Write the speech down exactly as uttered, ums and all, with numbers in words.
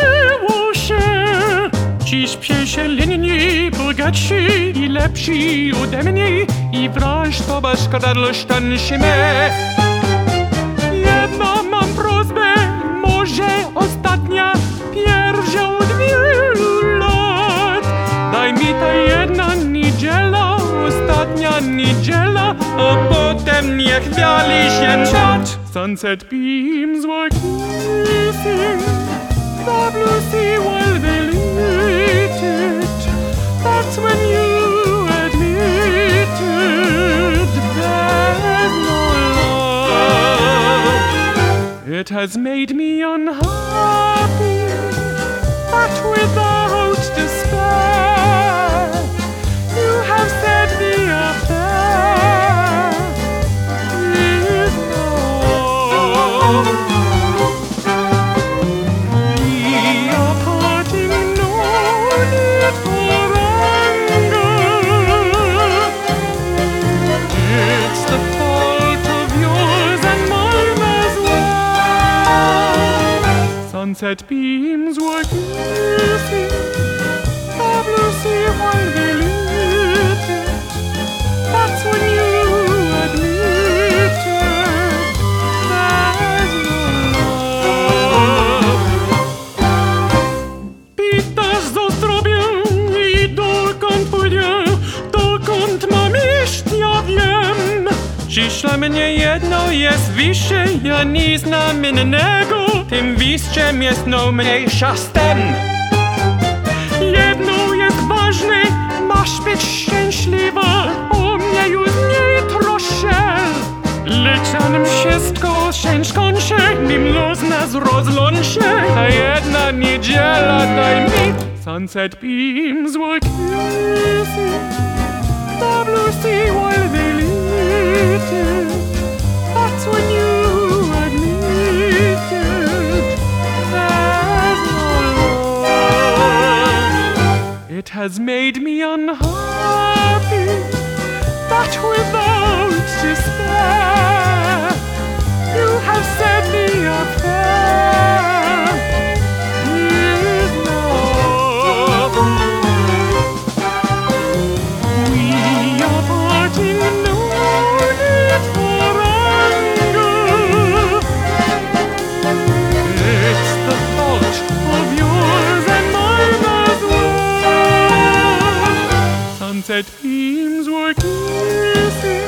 zmieniło się. Dziś piesiężni, bogatsi i lepsi ode mnie i wręcz to bezkadarlo szczęśliwe. Jedną mam prośbę, może ostatnia, pierwsza od wielu lat. Daj mi ta jedna niedziela, ostatnia niedziela, a potem niech biali się czat. Sunset beams were kissing the blue sea while they lit it. That's when you admitted there's no love. It has made me unhappy, but without despair. You have said the affair is love. We are parting, no need for anger. It's the fault of yours and mine as well. Sunset beams were kissing the blue sea while they lit it. That's when you admitted there's no love. Pytasz z Ozdrowia i dokąd pójdę, dokąd mam iść, ja wiem. Dziś dla mnie jedno jest wyższe, ja nie znam innego. Tym wyższym jest no mniejsza z tym. Jedno jest ważne, masz być szczęśliwa, o mnie już nie troszczy. Lecz zanim wszystko się skończy, nim los nas rozłączy, ta jedna niedziela daj mi. Sunset beams were kissing the blue sea while they lit it. That's when you admitted there's no love. It has made me unhappy, but without despair. You have said the affair is love. We are parting, no need for anger. It's the fault of yours and mine as well. Sunset beams were kissing